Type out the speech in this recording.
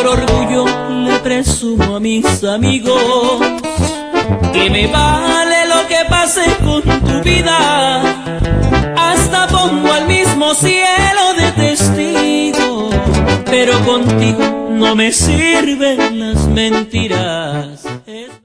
por orgullo le presumo a mis amigos que me vale lo que pase con tu vida. Hasta pongo al mismo cielo de testigo, pero contigo no me sirven las mentiras.